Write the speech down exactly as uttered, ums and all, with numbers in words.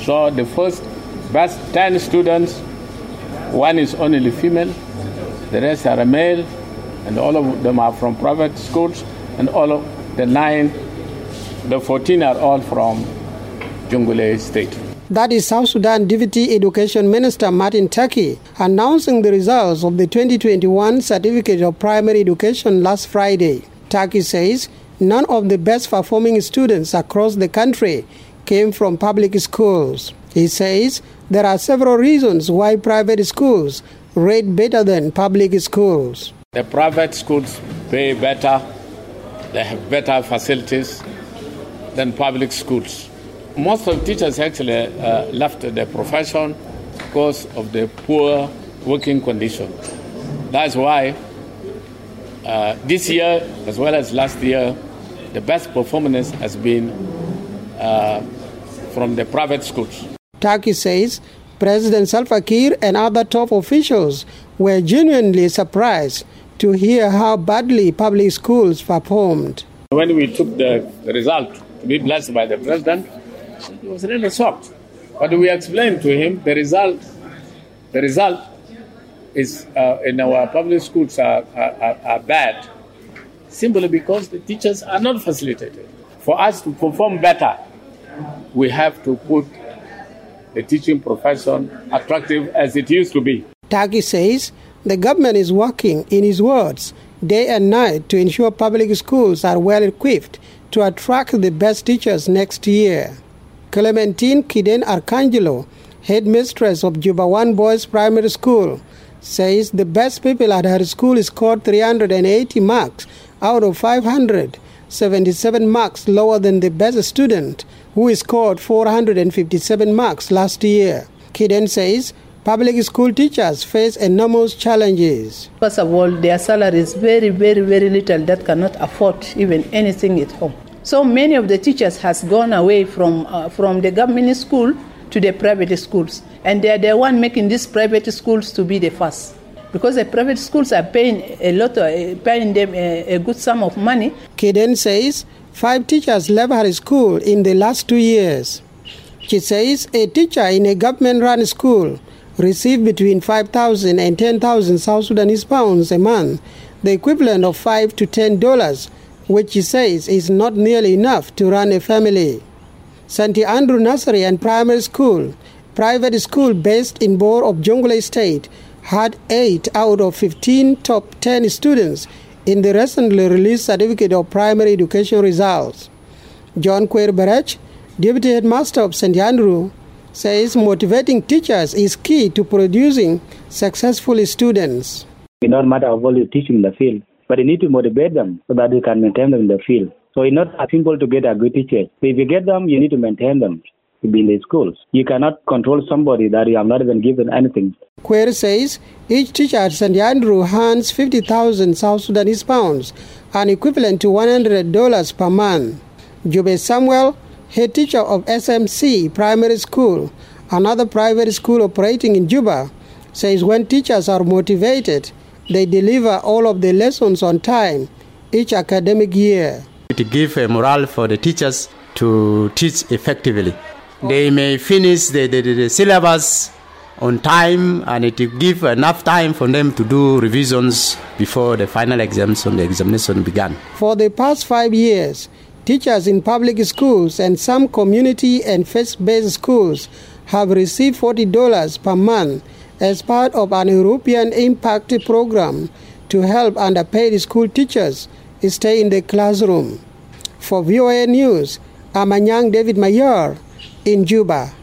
So the first best ten students, one is only female, the rest are male, and all of them are from private schools, and all of the nine, the fourteen are all from Jonglei State. That is South Sudan Deputy Education Minister Martin Taki announcing the results of the twenty twenty-one Certificate of Primary Education last Friday. Taki says none of the best performing students across the country came from public schools. He says there are several reasons why private schools rate better than public schools. The private schools pay better, they have better facilities than public schools. Most of the teachers actually uh, left the profession because of the poor working condition. That's why uh, this year, as well as last year, the best performance has been uh, from the private schools. Taki says President Salva Kiir and other top officials were genuinely surprised to hear how badly public schools performed. When we took the result to be blessed by the president, he was really shocked. But we explained to him the result. The result is uh, in our public schools are, are, are bad, simply because the teachers are not facilitated. For us to perform better, we have to put the teaching profession attractive as it used to be. Taki says the government is working, in his words, day and night to ensure public schools are well equipped to attract the best teachers next year. Clementine Kiden Arcangelo, headmistress of Juba One Boys Primary School, says the best people at her school scored three hundred eighty marks out of five hundred seventy-seven marks lower than the best student, who scored four hundred fifty-seven marks last year. Kiden says public school teachers face enormous challenges. First of all, their salary is very, very, very little that cannot afford even anything at home. So many of the teachers has gone away from uh, from the government school to the private schools, and they are the one making these private schools to be the first, because the private schools are paying a lot, of, uh, paying them a, a good sum of money. Kiden says five teachers left her school in the last two years. She says a teacher in a government-run school receives between five thousand and ten thousand South Sudanese pounds a month, the equivalent of five to ten dollars, which she says is not nearly enough to run a family. Saint Andrew Nursery and Primary School, private school based in Bor of Jonglei State, had eight out of fifteen top ten students in the recently released Certificate of Primary Education results. John Quair Barach, Deputy Headmaster of Saint Andrew, says motivating teachers is key to producing successful students. It's not a matter of only teaching the field, but you need to motivate them so that you can maintain them in the field. So it's not as simple to get a good teacher. So if you get them, you need to maintain them to be in the schools. You cannot control somebody that you have not even given anything. Query says each teacher at Saint Andrew earns fifty thousand South Sudanese pounds, an equivalent to one hundred dollars per month. Jube Samuel, head teacher of S M C Primary School, another private school operating in Juba, says when teachers are motivated, they deliver all of the lessons on time each academic year. To give a morale for the teachers to teach effectively. They may finish the, the, the syllabus on time, and it will give enough time for them to do revisions before the final exams and the examination began. For the past five years, teachers in public schools and some community and faith-based schools have received forty dollars per month as part of an European impact program to help underpaid school teachers stay in the classroom. For V O A News, I'm Anyang David Mayor in Juba.